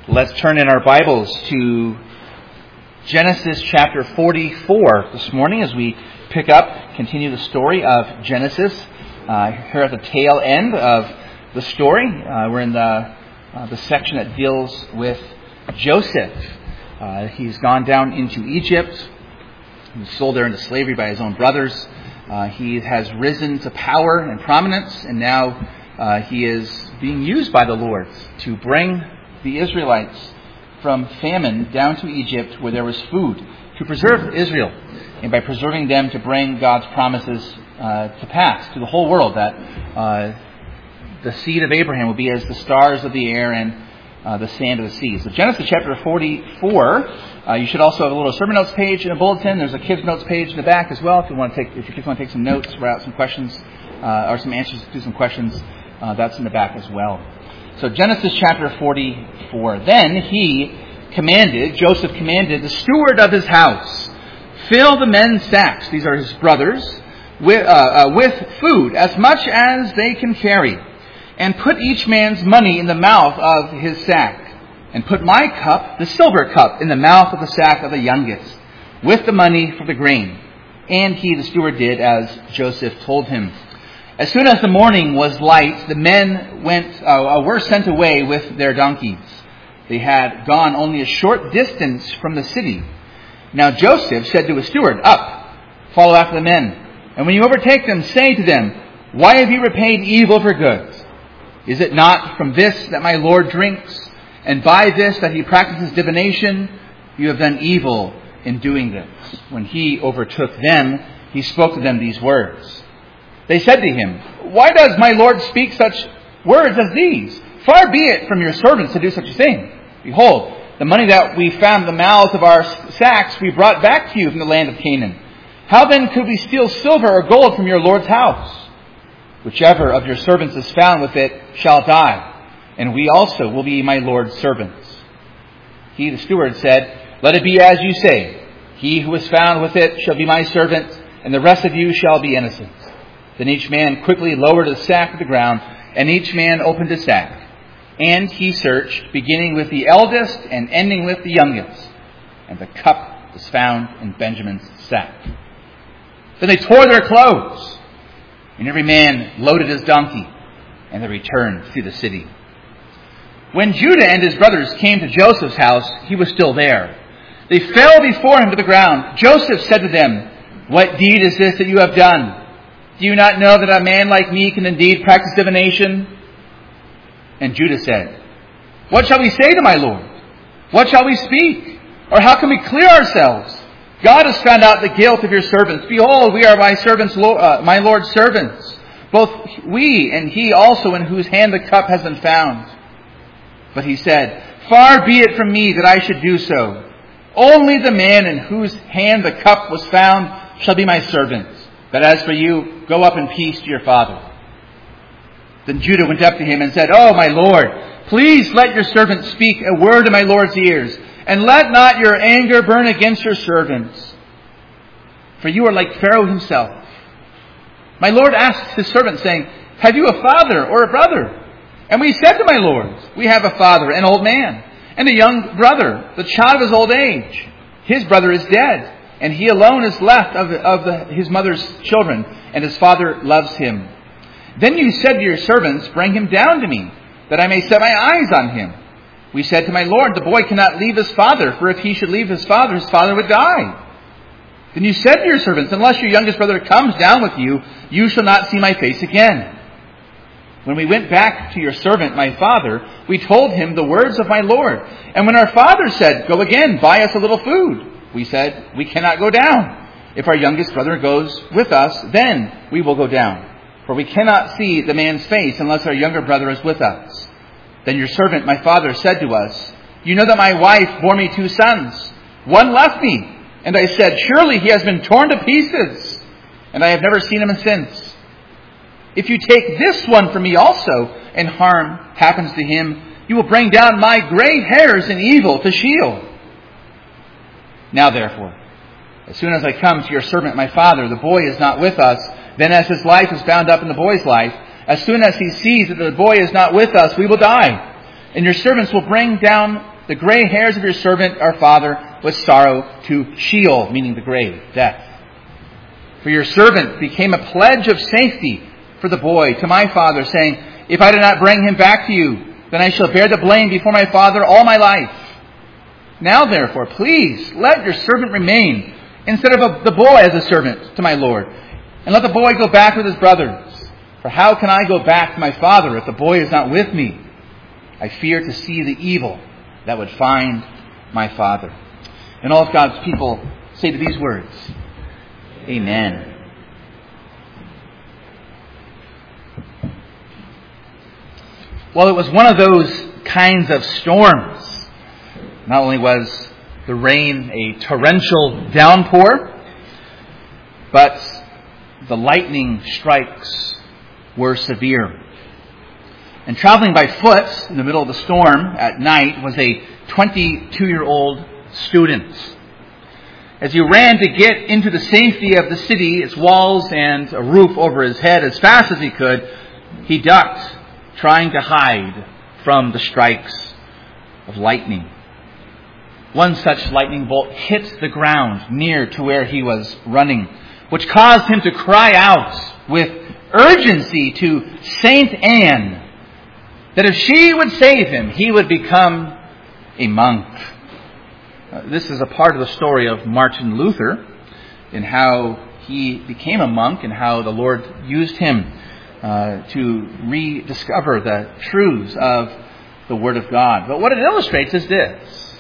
Let's turn in our Bibles to Genesis chapter 44 this morning as we continue the story of Genesis. Here at the tail end of the story, we're in the section that deals with Joseph. He's gone down into Egypt. He was sold there into slavery by his own brothers. He has risen to power and prominence, and now he is being used by the Lord to bring the Israelites from famine down to Egypt where there was food, to preserve Israel, and by preserving them to bring God's promises to pass to the whole world, that the seed of Abraham will be as the stars of the air and the sand of the sea. So Genesis chapter 44, you should also have a little sermon notes page in a bulletin. There's a kids notes page in the back as well if your kids want to take some notes, write out some questions or some answers to some questions. That's in the back as well. So Genesis chapter 44. Then Joseph commanded the steward of his house, fill the men's sacks, these are his brothers, with food, as much as they can carry, and put each man's money in the mouth of his sack, and put my cup, the silver cup, in the mouth of the sack of the youngest, with the money for the grain. And he, the steward, did as Joseph told him. As soon as the morning was light, the men were sent away with their donkeys. They had gone only a short distance from the city. Now Joseph said to his steward, "Up, follow after the men. And when you overtake them, say to them, 'Why have you repaid evil for good? Is it not from this that my Lord drinks, and by this that he practices divination? You have done evil in doing this.' When he overtook them, he spoke to them these words. They said to him, 'Why does my Lord speak such words as these? Far be it from your servants to do such a thing. Behold, the money that we found in the mouths of our sacks we brought back to you from the land of Canaan. How then could we steal silver or gold from your Lord's house? Whichever of your servants is found with it shall die, and we also will be my Lord's servants.' He, the steward, said, 'Let it be as you say. He who is found with it shall be my servant, and the rest of you shall be innocent.' Then each man quickly lowered his sack to the ground, and each man opened his sack. And he searched, beginning with the eldest and ending with the youngest. And the cup was found in Benjamin's sack. Then they tore their clothes, and every man loaded his donkey, and they returned to the city. When Judah and his brothers came to Joseph's house, he was still there. They fell before him to the ground. Joseph said to them, 'What deed is this that you have done? Do you not know that a man like me can indeed practice divination?' And Judah said, 'What shall we say to my Lord? What shall we speak? Or how can we clear ourselves? God has found out the guilt of your servants. Behold, we are my Lord's servants, both we and he also in whose hand the cup has been found.' But he said, 'Far be it from me that I should do so. Only the man in whose hand the cup was found shall be my servant. But as for you, go up in peace to your father.' Then Judah went up to him and said, 'Oh, my Lord, please let your servant speak a word in my Lord's ears, and let not your anger burn against your servants. For you are like Pharaoh himself.' My Lord asked his servant, saying, 'Have you a father or a brother?' And we said to my Lord, 'We have a father, an old man, and a young brother, the child of his old age. His brother is dead, and he alone is left of his mother's children, and his father loves him. Then you said to your servants, Bring him down to me, that I may set my eyes on him. We said to my Lord, The boy cannot leave his father, for if he should leave his father would die. Then you said to your servants, Unless your youngest brother comes down with you, you shall not see my face again. When we went back to your servant, my father, we told him the words of my Lord. And when our father said, Go again, buy us a little food, we said, We cannot go down. If our youngest brother goes with us, then we will go down. For we cannot see the man's face unless our younger brother is with us. Then your servant, my father, said to us, You know that my wife bore me 2 sons. One left me. And I said, Surely he has been torn to pieces. And I have never seen him since. If you take this one from me also, and harm happens to him, you will bring down my gray hairs in evil to Sheol. Now therefore, as soon as I come to your servant my father, the boy is not with us. Then as his life is bound up in the boy's life, as soon as he sees that the boy is not with us, we will die. And your servants will bring down the gray hairs of your servant, our father, with sorrow to Sheol, meaning the grave, death. For your servant became a pledge of safety for the boy to my father, saying, if I do not bring him back to you, then I shall bear the blame before my father all my life. Now therefore, please, let your servant remain, instead of the boy as a servant to my lord, and let the boy go back with his brothers. For how can I go back to my father if the boy is not with me? I fear to see the evil that would find my father. And all of God's people say to these words, Amen. Well, it was one of those kinds of storms. Not only was the rain a torrential downpour, but the lightning strikes were severe. And traveling by foot in the middle of the storm at night was a 22-year-old student. As he ran to get into the safety of the city, its walls and a roof over his head as fast as he could, he ducked, trying to hide from the strikes of lightning. One such lightning bolt hit the ground near to where he was running, which caused him to cry out with urgency to Saint Anne that if she would save him, he would become a monk. This is a part of the story of Martin Luther in how he became a monk and how the Lord used him to rediscover the truths of the Word of God. But what it illustrates is this,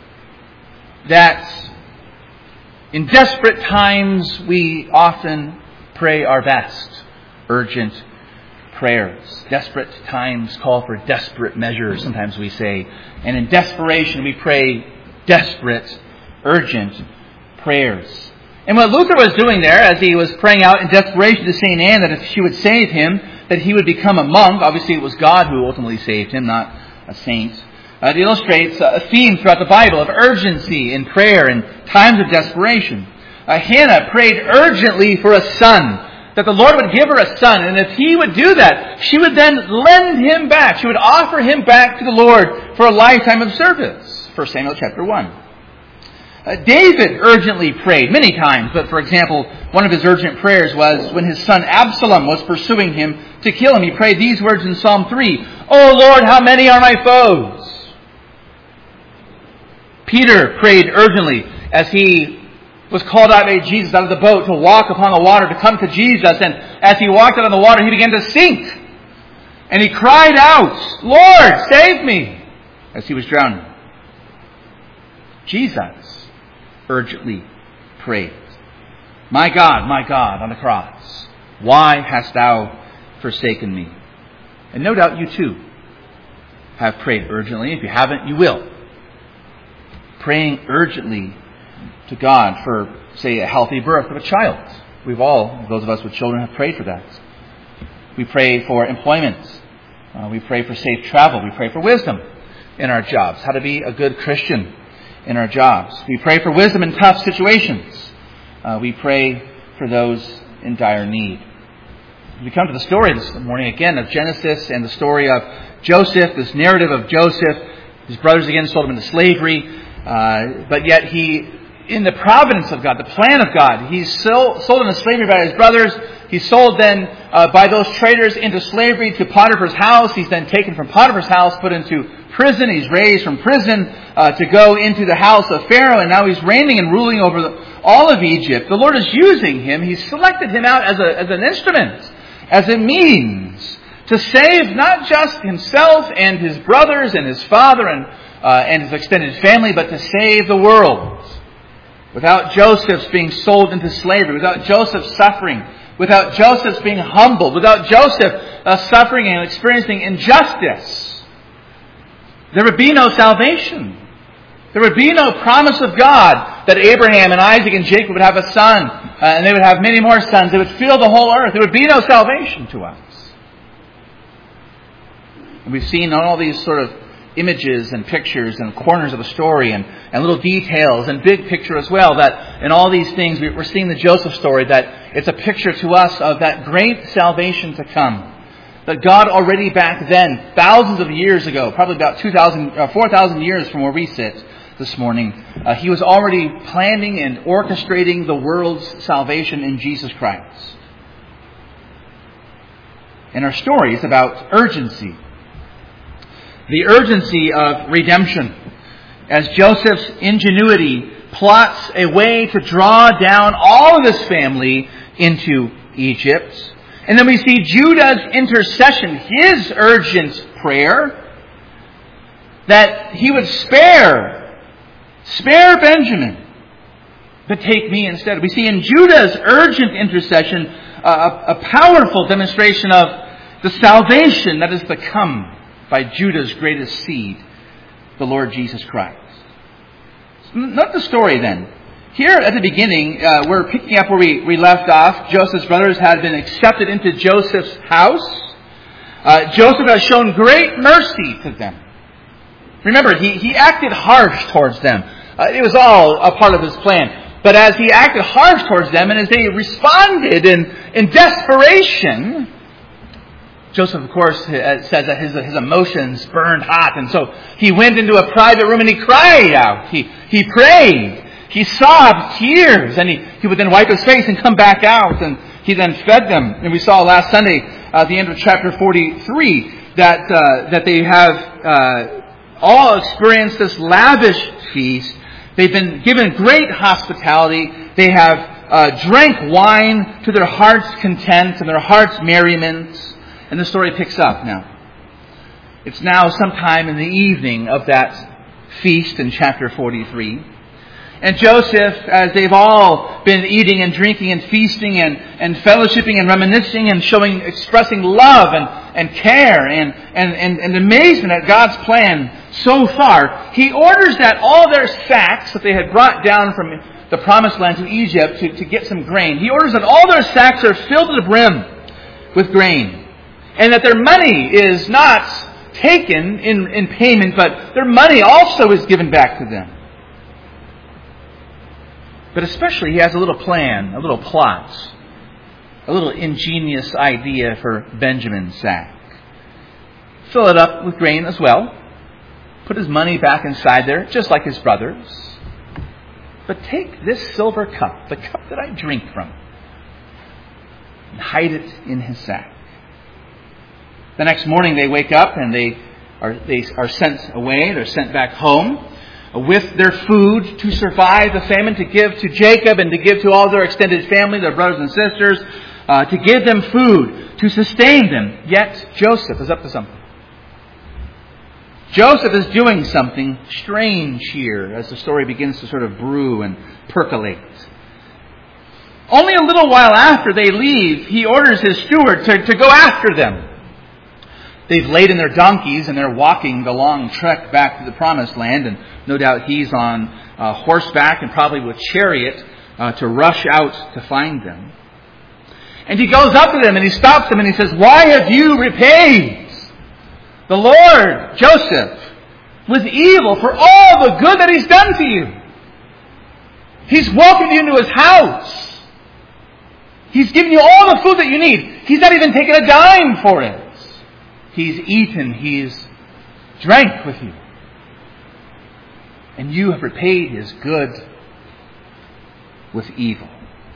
that in desperate times we often pray our best, urgent prayers. Desperate times call for desperate measures, sometimes we say. And in desperation we pray desperate, urgent prayers. And what Luther was doing there, as he was praying out in desperation to St. Anne that if she would save him, that he would become a monk. Obviously it was God who ultimately saved him, not a saint. It illustrates a theme throughout the Bible of urgency in prayer in times of desperation. Hannah prayed urgently for a son, that the Lord would give her a son, and if he would do that, she would then lend him back. She would offer him back to the Lord for a lifetime of service. 1 Samuel chapter 1. David urgently prayed many times, but for example, one of his urgent prayers was when his son Absalom was pursuing him to kill him. He prayed these words in Psalm 3, "O Lord, how many are my foes?" Peter prayed urgently as he was called out by Jesus out of the boat to walk upon the water, to come to Jesus. And as he walked out on the water, he began to sink. And he cried out, "Lord, save me," as he was drowning. Jesus urgently prayed, my God, on the cross, why hast thou forsaken me?" And no doubt you too have prayed urgently. If you haven't, you will. Praying urgently to God for, say, a healthy birth of a child. We've all, those of us with children, have prayed for that. We pray for employment. We pray for safe travel. We pray for wisdom in our jobs, how to be a good Christian in our jobs. We pray for wisdom in tough situations. We pray for those in dire need. We come to the story this morning again of Genesis and the story of Joseph, this narrative of Joseph. His brothers again sold him into slavery, but yet he, in the providence of God, the plan of God, he's sold into slavery by his brothers. He's sold then by those traders into slavery to Potiphar's house. He's then taken from Potiphar's house, put into prison. He's raised from prison to go into the house of Pharaoh, and now he's reigning and ruling over all of Egypt. The Lord is using him. He's selected him out as an instrument, as a means to save not just himself and his brothers and his father and his extended family, but to save the world. Without Joseph's being sold into slavery, without Joseph's suffering, without Joseph's being humbled, without Joseph suffering and experiencing injustice, there would be no salvation. There would be no promise of God that Abraham and Isaac and Jacob would have a son, and they would have many more sons. They would fill the whole earth. There would be no salvation to us. And we've seen all these sort of images and pictures and corners of the story and little details and big picture as well, that in all these things we're seeing the Joseph story, that it's a picture to us of that great salvation to come, that God already back then, thousands of years ago, probably about 4,000 years from where we sit this morning, He was already planning and orchestrating the world's salvation in Jesus Christ. And our story is about urgency. The urgency of redemption. As Joseph's ingenuity plots a way to draw down all of his family into Egypt. And then we see Judah's intercession, his urgent prayer, that he would spare Benjamin, but take me instead. We see in Judah's urgent intercession a powerful demonstration of the salvation that is to come by Judah's greatest seed, the Lord Jesus Christ. Note the story then. Here at the beginning, we're picking up where we left off. Joseph's brothers had been accepted into Joseph's house. Joseph has shown great mercy to them. Remember, he acted harsh towards them. It was all a part of his plan. But as he acted harsh towards them, and as they responded in desperation, Joseph, of course, says that his emotions burned hot. And so he went into a private room and he cried out. He prayed. He sobbed tears. And he would then wipe his face and come back out. And he then fed them. And we saw last Sunday at the end of chapter 43 that they have all experienced this lavish feast. They've been given great hospitality. They have drank wine to their heart's content and their heart's merriment. And the story picks up now. It's now sometime in the evening of that feast in chapter 43. And Joseph, as they've all been eating and drinking and feasting and fellowshipping and reminiscing and expressing love and care and amazement at God's plan so far, he orders that all their sacks that they had brought down from the promised land to Egypt to get some grain, he orders that all their sacks are filled to the brim with grain. And that their money is not taken in payment, but their money also is given back to them. But especially he has a little plan, a little plot, a little ingenious idea for Benjamin's sack. Fill it up with grain as well. Put his money back inside there, just like his brothers. But take this silver cup, the cup that I drink from, and hide it in his sack. The next morning they wake up and they are sent away. They're sent back home with their food to survive the famine, to give to Jacob and to give to all their extended family, their brothers and sisters, to give them food, to sustain them. Yet Joseph is up to something. Joseph is doing something strange here as the story begins to sort of brew and percolate. Only a little while after they leave, he orders his steward to go after them. They've laden their donkeys and they're walking the long trek back to the promised land. And no doubt he's on horseback and probably with chariot to rush out to find them. And he goes up to them and he stops them and he says, "Why have you repaid the Lord, Joseph, with evil for all the good that he's done to you? He's welcomed you into his house. He's given you all the food that you need. He's not even taken a dime for it. He's eaten, he's drank with you. And you have repaid his good with evil."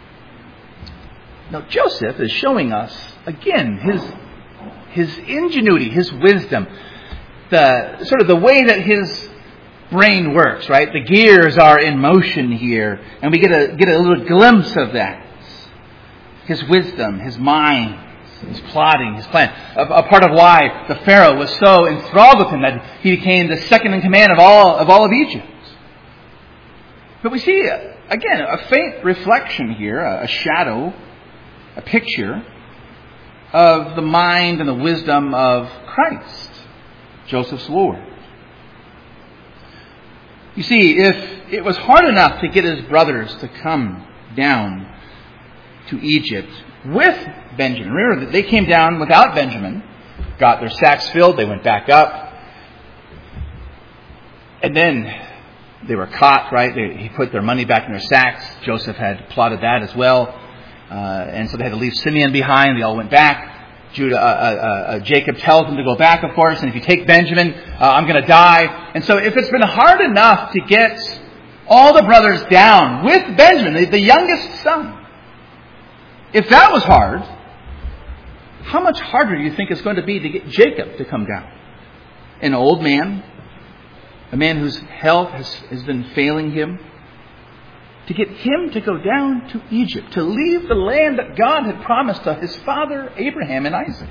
Now Joseph is showing us, again, his ingenuity, his wisdom, the way that his brain works, right? The gears are in motion here, and we get a little glimpse of that. His wisdom, his mind, his plotting, his plan. A part of why the Pharaoh was so enthralled with him that he became the second in command of all of Egypt. But we see, again, a faint reflection here, a shadow, a picture of the mind and the wisdom of Christ, Joseph's Lord. You see, if it was hard enough to get his brothers to come down to Egypt with Benjamin. Remember that they came down without Benjamin, got their sacks filled, they went back up. And then they were caught, right? He put their money back in their sacks. Joseph had plotted that as well. And so they had to leave Simeon behind. They all went back. Jacob tells him to go back, of course, and if you take Benjamin, I'm going to die. And so if it's been hard enough to get all the brothers down with Benjamin, the youngest son, if that was hard, how much harder do you think it's going to be to get Jacob to come down? An old man, a man whose health has been failing him, to get him to go down to Egypt, to leave the land that God had promised to his father Abraham and Isaac.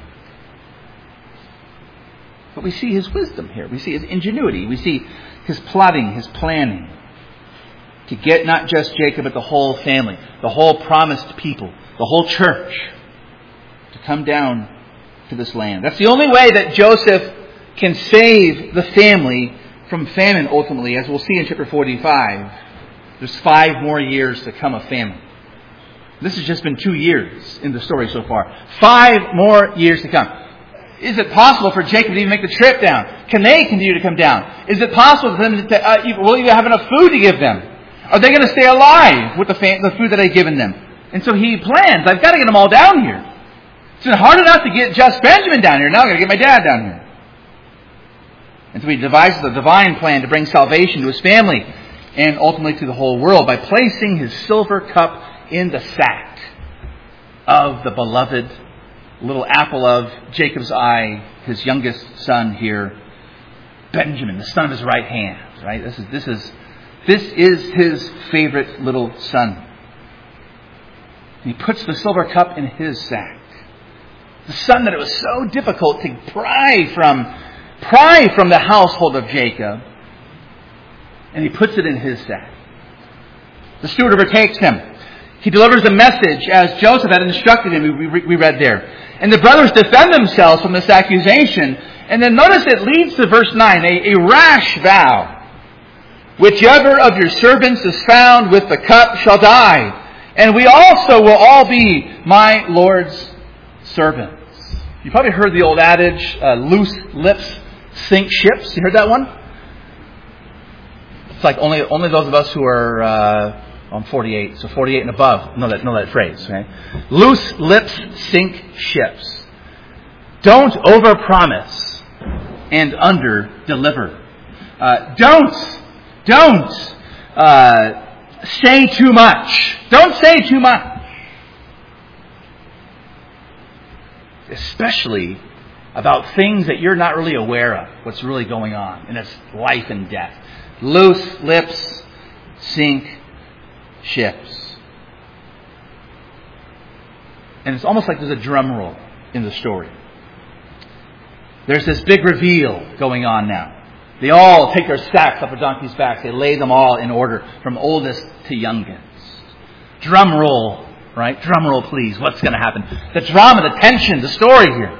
But we see his wisdom here. We see his ingenuity. We see his plotting, his planning to get not just Jacob, but the whole family, the whole promised people, the whole church to come down to this land. That's the only way that Joseph can save the family from famine ultimately, as we'll see in chapter 45. There's 5 more years to come of famine. This has just been 2 years in the story so far. 5 more years to come. Is it possible for Jacob to even make the trip down? Can they continue to come down? Is it possible for them to will you have enough food to give them? Are they going to stay alive with the food that I've given them? And so he plans, I've got to get them all down here. It's been hard enough to get just Benjamin down here. Now I've got to get my dad down here. And so he devises a divine plan to bring salvation to his family and ultimately to the whole world by placing his silver cup in the sack of the beloved little apple of Jacob's eye, his youngest son here, Benjamin, the son of his right hand. Right? This is his favorite little son. And he puts the silver cup in his sack. The son that it was so difficult to pry from the household of Jacob. And he puts it in his sack. The steward overtakes him. He delivers a message as Joseph had instructed him, we read there. And the brothers defend themselves from this accusation. And then notice it leads to verse 9, a rash vow. Whichever of your servants is found with the cup shall die. And we also will all be my Lord's servants. You probably heard the old adage, loose lips sink ships. You heard that one? It's like only those of us who are I'm 48, so 48 and above know that phrase. Okay? Loose lips sink ships. Don't overpromise and under-deliver. Don't say too much. Don't say too much. Especially about things that you're not really aware of, what's really going on, and it's life and death. Loose lips sink ships. And it's almost like there's a drum roll in the story. There's this big reveal going on now. They all take their sacks off their donkeys' backs. They lay them all in order from oldest to youngest. Drum roll, right? Drum roll, please. What's going to happen? The drama, the tension, the story here.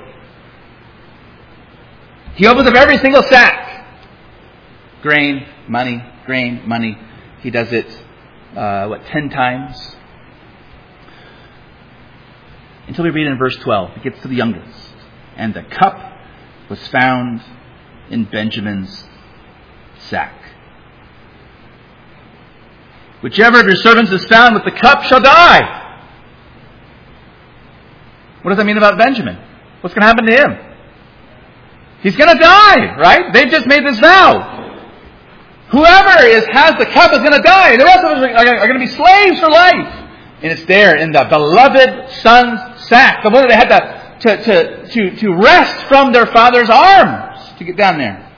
He opens up every single sack. Grain, money, grain, money. He does it, 10 times? Until we read in verse 12. It gets to the youngest. And the cup was found in Benjamin's sack. Whichever of your servants is found with the cup shall die. What does that mean about Benjamin? What's going to happen to him? He's going to die, right? They've just made this vow. Whoever has the cup is going to die. The rest of us are going to be slaves for life. And it's there in the beloved son's sack. The one that they had to wrest from their father's arms to get down there.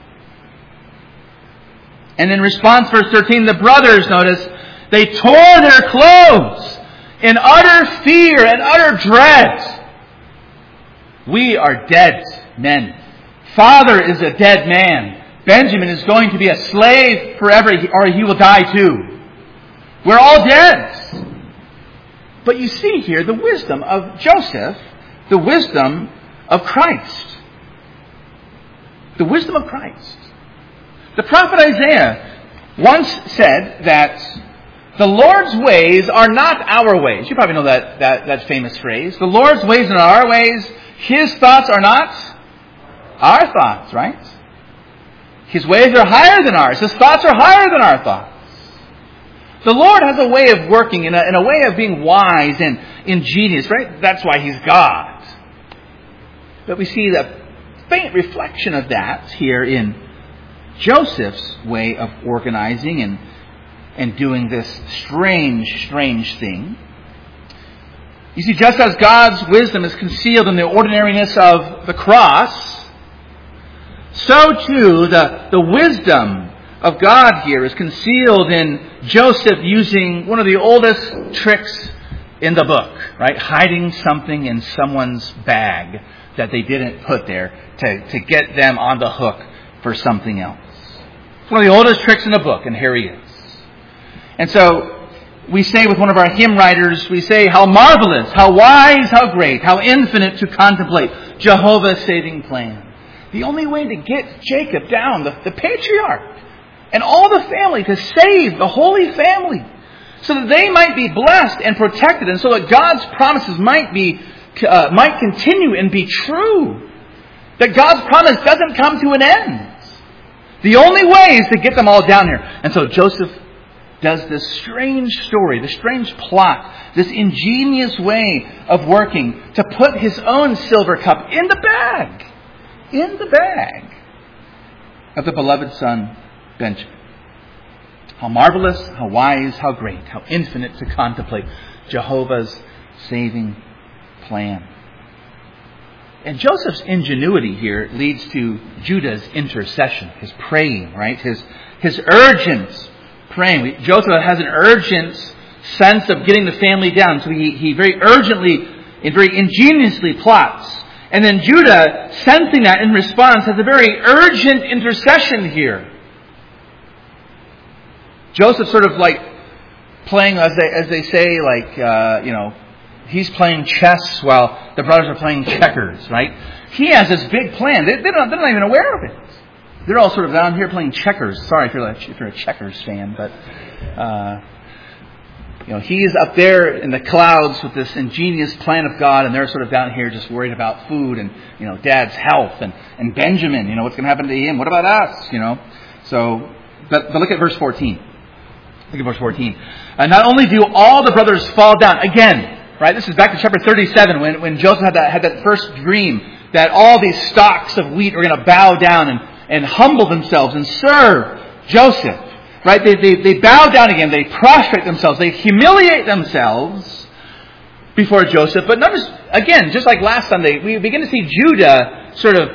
And in response, verse 13, the brothers, notice, they tore their clothes in utter fear and utter dread. We are dead men. Father is a dead man. Benjamin is going to be a slave forever, or he will die too. We're all dead. But you see here the wisdom of Joseph, the wisdom of Christ. The wisdom of Christ. The prophet Isaiah once said that the Lord's ways are not our ways. You probably know that famous phrase. The Lord's ways are not our ways. His thoughts are not our thoughts, right? His ways are higher than ours. His thoughts are higher than our thoughts. The Lord has a way of working, in a way of being wise and ingenious, right? That's why He's God. But we see the faint reflection of that here in Joseph's way of organizing and doing this strange thing. You see, just as God's wisdom is concealed in the ordinariness of the cross, so too the wisdom of God here is concealed in Joseph using one of the oldest tricks in the book, right? Hiding something in someone's bag that they didn't put there to get them on the hook for something else. It's one of the oldest tricks in the book, and here he is. And so we say with one of our hymn writers, we say, how marvelous, how wise, how great, how infinite to contemplate Jehovah's saving plan. The only way to get Jacob down, the patriarch, and all the family, to save the Holy Family, so that they might be blessed and protected, and so that God's promises might continue and be true. That God's promise doesn't come to an end. The only way is to get them all down here. And so Joseph does this strange story, this strange plot, this ingenious way of working to put his own silver cup in the bag of the beloved son, Benjamin. How marvelous, how wise, how great, how infinite to contemplate Jehovah's saving plan. And Joseph's ingenuity here leads to Judah's intercession, his praying, right? His urgent praying. Joseph has an urgent sense of getting the family down, so he very urgently and very ingeniously plots. And then Judah, sensing that in response, has a very urgent intercession here. Joseph sort of like playing, as they say, he's playing chess while the brothers are playing checkers, right? He has this big plan. They're not even aware of it. They're all sort of down here playing checkers. Sorry if you're a checkers fan, but he's up there in the clouds with this ingenious plan of God, and they're sort of down here just worried about food and Dad's health and Benjamin. What's going to happen to him? What about us? So, but look at verse 14. Look at verse 14. Not only do all the brothers fall down again. Right, this is back to chapter 37 when Joseph had that first dream that all these stalks of wheat are going to bow down and humble themselves and serve Joseph. Right, they bow down again. They prostrate themselves. They humiliate themselves before Joseph. But notice again, just like last Sunday, we begin to see Judah sort of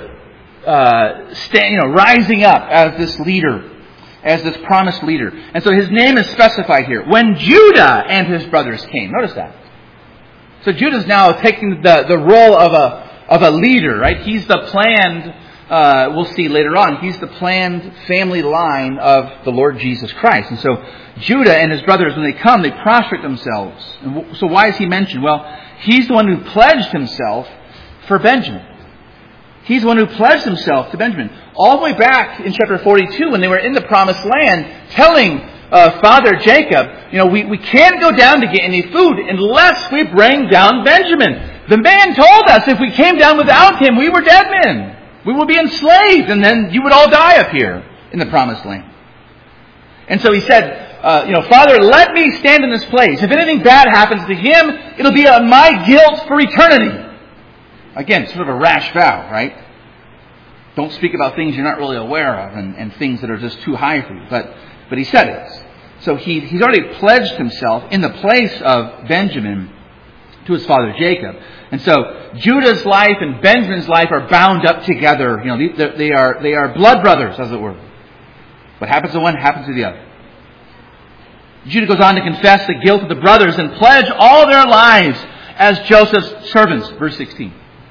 rising up as this leader, as this promised leader. And so his name is specified here. When Judah and his brothers came, notice that. So Judah's now taking the role of a leader, right? He's the planned, we'll see later on, he's the planned family line of the Lord Jesus Christ. And so Judah and his brothers, when they come, they prostrate themselves. And so why is he mentioned? Well, he's the one who pledged himself for Benjamin. He's the one who pledged himself to Benjamin. All the way back in chapter 42, when they were in the promised land, telling Father Jacob, we can't go down to get any food unless we bring down Benjamin. The man told us if we came down without him, we were dead men. We would be enslaved, and then you would all die up here in the promised land. And so he said, Father, let me stand in this place. If anything bad happens to him, it'll be on my guilt for eternity. Again, sort of a rash vow, right? Don't speak about things you're not really aware of and things that are just too high for you. But he said it. So he's already pledged himself in the place of Benjamin to his father Jacob. And so Judah's life and Benjamin's life are bound up together. They are blood brothers, as it were. What happens to one happens to the other. Judah goes on to confess the guilt of the brothers and pledge all their lives as Joseph's servants. Verse 16.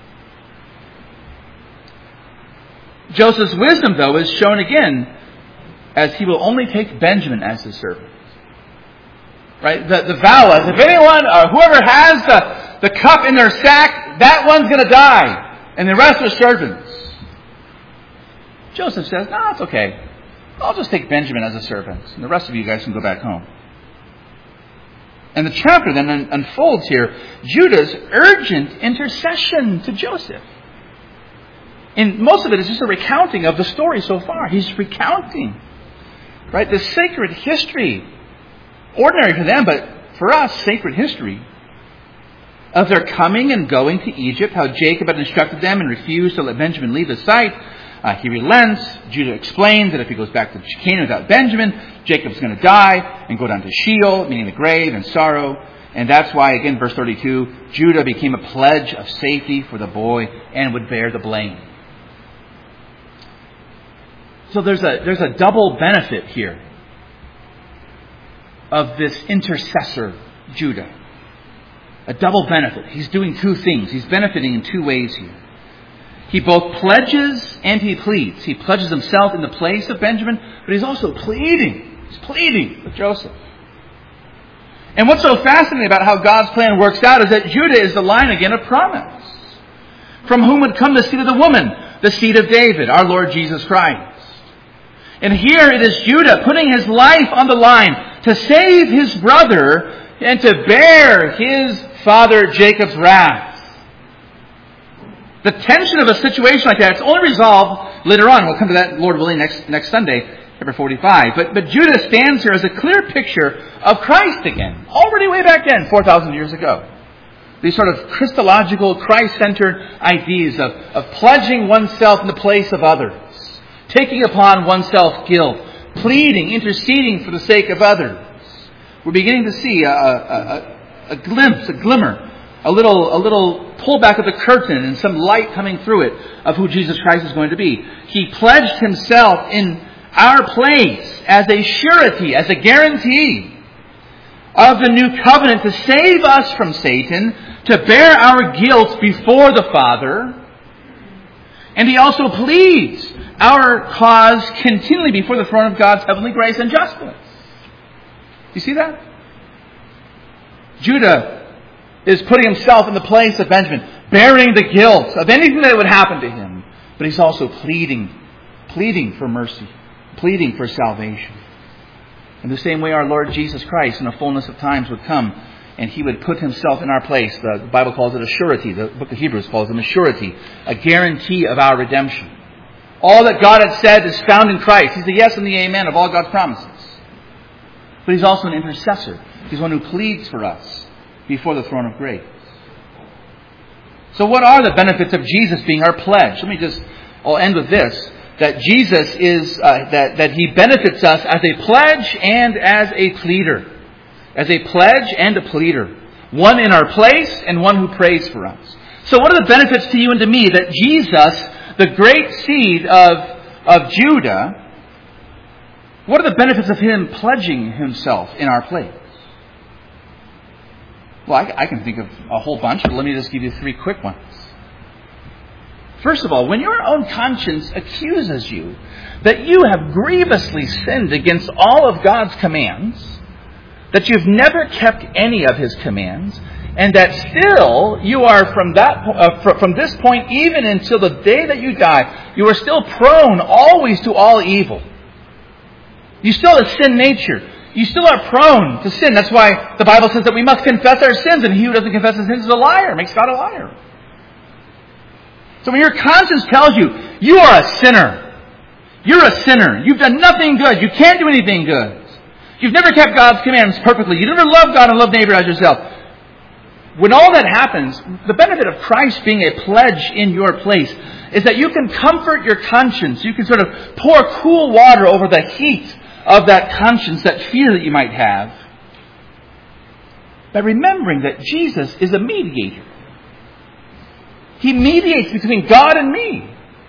Joseph's wisdom, though, is shown again as he will only take Benjamin as his servant. Right? The vow is, if anyone or whoever has the cup in their sack, that one's going to die. And the rest are servants. Joseph says, no, it's okay. I'll just take Benjamin as a servant. And the rest of you guys can go back home. And the chapter then unfolds here Judah's urgent intercession to Joseph. And most of it is just a recounting of the story so far. He's recounting, right, the sacred history. Ordinary for them, but for us, sacred history of their coming and going to Egypt, how Jacob had instructed them and refused to let Benjamin leave his sight. He relents. Judah explains that if he goes back to Canaan without Benjamin, Jacob's going to die and go down to Sheol, meaning the grave and sorrow. And that's why, again, verse 32, Judah became a pledge of safety for the boy and would bear the blame. So there's a double benefit here of this intercessor, Judah. A double benefit. He's doing two things. He's benefiting in two ways here. He both pledges and he pleads. He pledges himself in the place of Benjamin, but he's also pleading. He's pleading with Joseph. And what's so fascinating about how God's plan works out is that Judah is the line again of promise. From whom would come the seed of the woman, the seed of David, our Lord Jesus Christ. And here it is Judah putting his life on the line to save his brother and to bear his father Jacob's wrath. The tension of a situation like that is only resolved later on. We'll come to that, Lord willing, next Sunday, chapter 45. But Judah stands here as a clear picture of Christ again, already way back then, 4,000 years ago. These sort of Christological, Christ-centered ideas of pledging oneself in the place of others, taking upon oneself guilt, pleading, interceding for the sake of others. We're beginning to see a glimpse, a glimmer, a little pullback of the curtain and some light coming through it of who Jesus Christ is going to be. He pledged himself in our place as a surety, as a guarantee of the new covenant to save us from Satan, to bear our guilt before the Father. And he also pleads our cause continually before the throne of God's heavenly grace and justice. You see that? Judah is putting himself in the place of Benjamin, bearing the guilt of anything that would happen to him. But he's also pleading for mercy, pleading for salvation. In the same way, our Lord Jesus Christ, in the fullness of times, would come and he would put himself in our place. The Bible calls it a surety. The book of Hebrews calls it a surety, a guarantee of our redemption. All that God had said is found in Christ. He's the yes and the amen of all God's promises. But he's also an intercessor. He's one who pleads for us before the throne of grace. So what are the benefits of Jesus being our pledge? I'll end with this. That Jesus is, that he benefits us as a pledge and as a pleader. As a pledge and a pleader. One in our place and one who prays for us. So what are the benefits to you and to me that Jesus, the great seed of Judah, what are the benefits of him pledging himself in our place? Well, I can think of a whole bunch, but let me just give you 3 quick ones. First of all, when your own conscience accuses you that you have grievously sinned against all of God's commands, that you've never kept any of his commands, and that still you are from this point even until the day that you die, you are still prone always to all evil. You still have a sin nature. You still are prone to sin. That's why the Bible says that we must confess our sins, and he who doesn't confess his sins is a liar, makes God a liar. So when your conscience tells you, you are a sinner. You're a sinner. You've done nothing good. You can't do anything good. You've never kept God's commands perfectly. You never loved God and loved neighbor as yourself. When all that happens, the benefit of Christ being a pledge in your place is that you can comfort your conscience. You can sort of pour cool water over the heat of that conscience, that fear that you might have, by remembering that Jesus is a mediator. He mediates between God and me.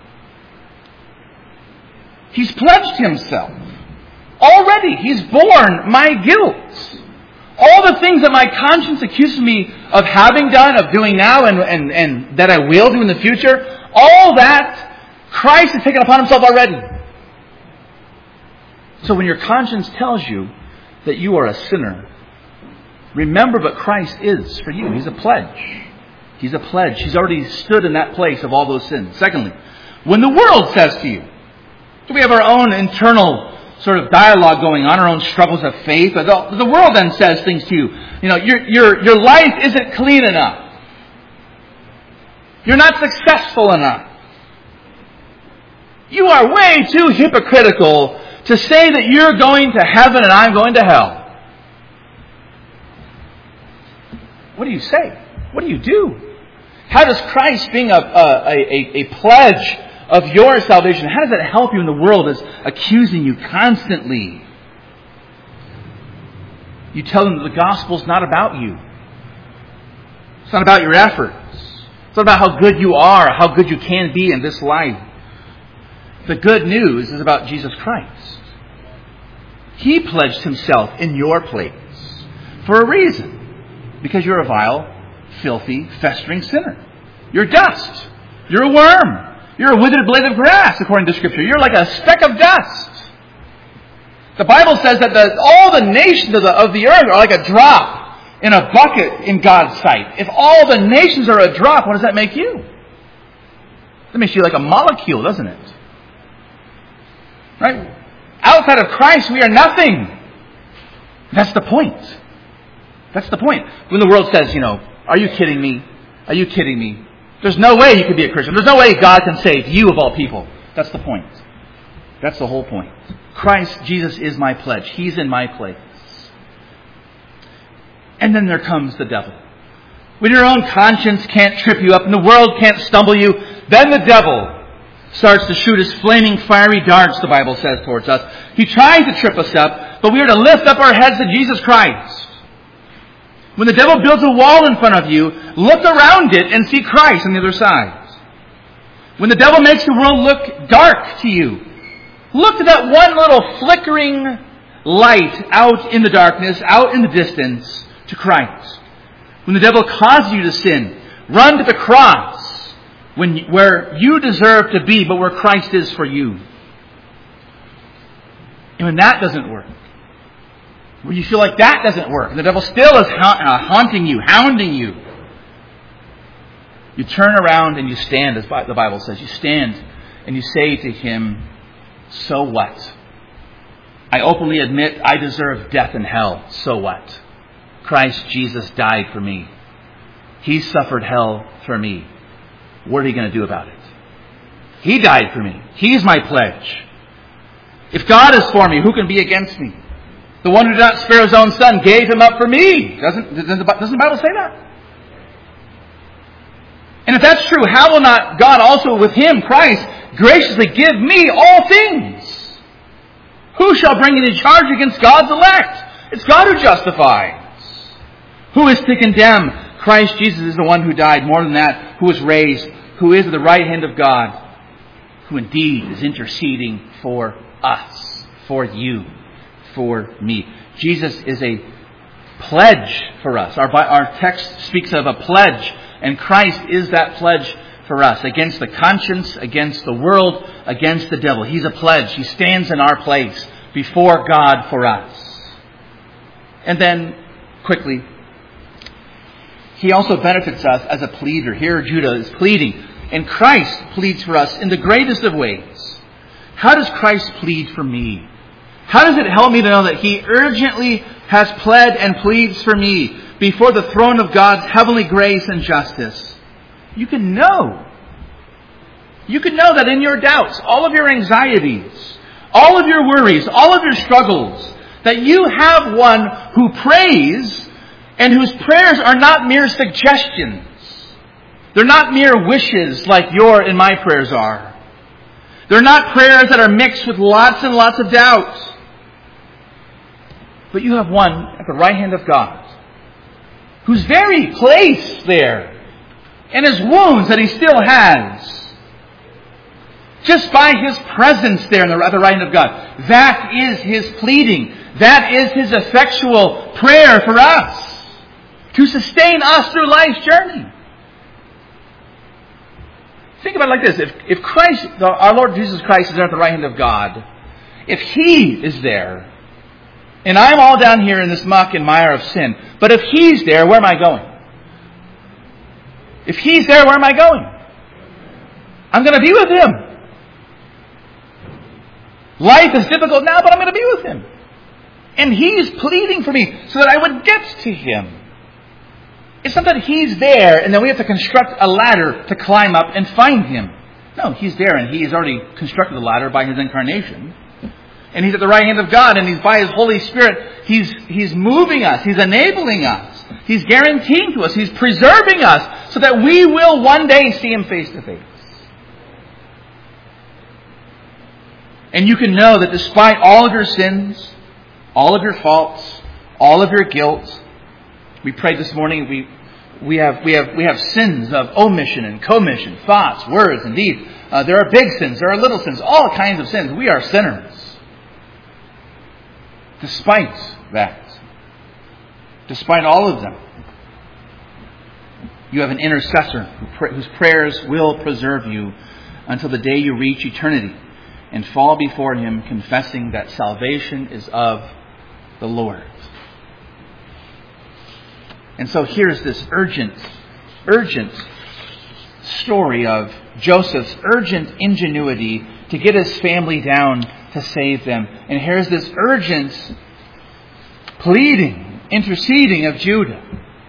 He's pledged himself. Already, he's borne my guilt. All the things that my conscience accuses me of having done, of doing now, and that I will do in the future, all that Christ has taken upon himself already. So when your conscience tells you that you are a sinner, remember what Christ is for you. He's a pledge. He's a pledge. He's already stood in that place of all those sins. Secondly, when the world says to you, so we have our own internal sort of dialogue going on, our own struggles of faith. The world then says things to you. You know, your life isn't clean enough. You're not successful enough. You are way too hypocritical to say that you're going to heaven and I'm going to hell. What do you say? What do you do? How does Christ being a pledge of your salvation, how does that help you when the world is accusing you constantly? You tell them that the gospel's not about you. It's not about your efforts. It's not about how good you are, how good you can be in this life. The good news is about Jesus Christ. He pledged himself in your place for a reason. Because you're a vile, filthy, festering sinner. You're dust. You're a worm. You're a withered blade of grass, according to Scripture. You're like a speck of dust. The Bible says that all the nations of the earth are like a drop in a bucket in God's sight. If all the nations are a drop, what does that make you? That makes you like a molecule, doesn't it? Right? Outside of Christ, we are nothing. That's the point. That's the point. When the world says, are you kidding me? Are you kidding me? There's no way you could be a Christian. There's no way God can save you of all people. That's the point. That's the whole point. Christ, Jesus is my pledge. He's in my place. And then there comes the devil. When your own conscience can't trip you up and the world can't stumble you, then the devil starts to shoot his flaming fiery darts, the Bible says, towards us. He tries to trip us up, but we are to lift up our heads to Jesus Christ. When the devil builds a wall in front of you, look around it and see Christ on the other side. When the devil makes the world look dark to you, look to that one little flickering light out in the darkness, out in the distance, to Christ. When the devil causes you to sin, run to the cross where you deserve to be, but where Christ is for you. And when that doesn't work, where you feel like that doesn't work, and the devil still is haunting you, hounding you, you turn around and you stand, as the Bible says. You stand and you say to him, so what? I openly admit I deserve death and hell. So what? Christ Jesus died for me. He suffered hell for me. What are you going to do about it? He died for me. He's my pledge. If God is for me, who can be against me? The one who did not spare his own son gave him up for me. Doesn't the Bible say that? And if that's true, how will not God also with him, Christ, graciously give me all things? Who shall bring any charge against God's elect? It's God who justifies. Who is to condemn? Christ Jesus is the one who died. More than that, who was raised, who is at the right hand of God, who indeed is interceding for us, for you, for me. Jesus is a pledge for us. Our text speaks of a pledge, and Christ is that pledge for us against the conscience, against the world, against the devil. He's a pledge. He stands in our place before God for us. And then, quickly, he also benefits us as a pleader. Here Judah is pleading, and Christ pleads for us in the greatest of ways. How does Christ plead for me? How does it help me to know that he urgently has pled and pleads for me before the throne of God's heavenly grace and justice? You can know. You can know that in your doubts, all of your anxieties, all of your worries, all of your struggles, that you have one who prays and whose prayers are not mere suggestions. They're not mere wishes like your and my prayers are. They're not prayers that are mixed with lots and lots of doubts. But you have one at the right hand of God, whose very place there, and his wounds that he still has, just by his presence there at the right hand of God, that is his pleading. That is his effectual prayer for us, to sustain us through life's journey. Think about it like this. If Christ, our Lord Jesus Christ, is there at the right hand of God, if he is there, and I'm all down here in this muck and mire of sin, but if he's there, where am I going? If he's there, where am I going? I'm going to be with him. Life is difficult now, but I'm going to be with him. And he's pleading for me so that I would get to him. It's not that he's there and then we have to construct a ladder to climb up and find him. No, he's there and he has already constructed the ladder by his incarnation. And He's at the right hand of God, and He's by His Holy Spirit. He's moving us. He's enabling us. He's guaranteeing to us. He's preserving us so that we will one day see Him face to face. And you can know that despite all of your sins, all of your faults, all of your guilt, we prayed this morning, we have sins of omission and commission, thoughts, words, and deeds. There are big sins, there are little sins, all kinds of sins. We are sinners. Despite that, despite all of them, you have an intercessor whose prayers will preserve you until the day you reach eternity and fall before Him, confessing that salvation is of the Lord. And so here's this urgent story of Joseph's urgent ingenuity to get his family down to save them. And here's this urgent pleading, interceding of Judah.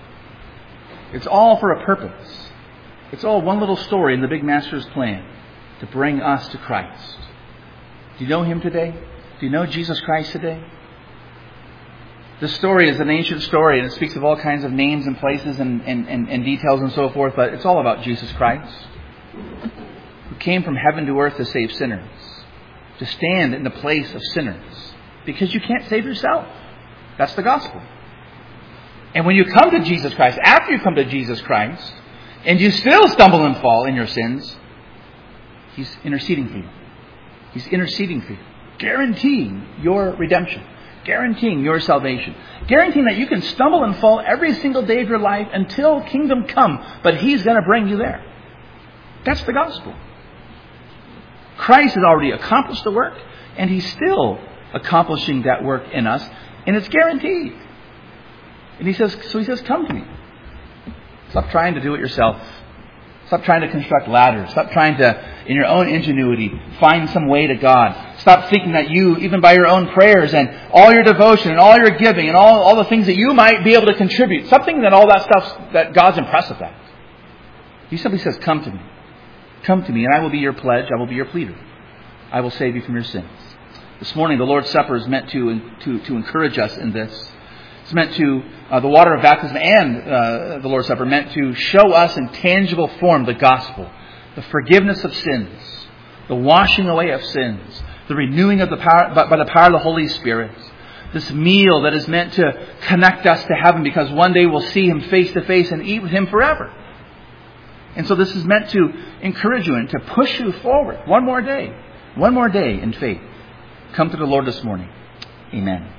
It's all for a purpose. It's all one little story in the big Master's plan to bring us to Christ. Do you know Him today? Do you know Jesus Christ today? This story is an ancient story, and it speaks of all kinds of names and places and details and so forth, but it's all about Jesus Christ, who came from heaven to earth to save sinners, to stand in the place of sinners, because you can't save yourself. That's the gospel. And when you come to Jesus Christ, after you come to Jesus Christ, and you still stumble and fall in your sins, He's interceding for you. He's interceding for you, guaranteeing your redemption, guaranteeing your salvation, guaranteeing that you can stumble and fall every single day of your life until kingdom come, but He's going to bring you there. That's the gospel. Christ has already accomplished the work, and He's still accomplishing that work in us, and it's guaranteed. And He says, come to me. Stop trying to do it yourself. Stop trying to construct ladders. Stop trying to, in your own ingenuity, find some way to God. Stop thinking that you, even by your own prayers and all your devotion and all your giving and all the things that you might be able to contribute, stop thinking that all that stuff, that God's impressed with that. He simply says, come to me. Come to me, and I will be your pledge. I will be your pleader. I will save you from your sins. This morning, the Lord's Supper is meant to encourage us in this. It's meant to, the water of baptism and the Lord's Supper, meant to show us in tangible form the gospel, the forgiveness of sins, the washing away of sins, the renewing of the power by the power of the Holy Spirit. This meal that is meant to connect us to heaven, because one day we'll see Him face to face and eat with Him forever. And so this is meant to encourage you and to push you forward one more day in faith. Come to the Lord this morning. Amen.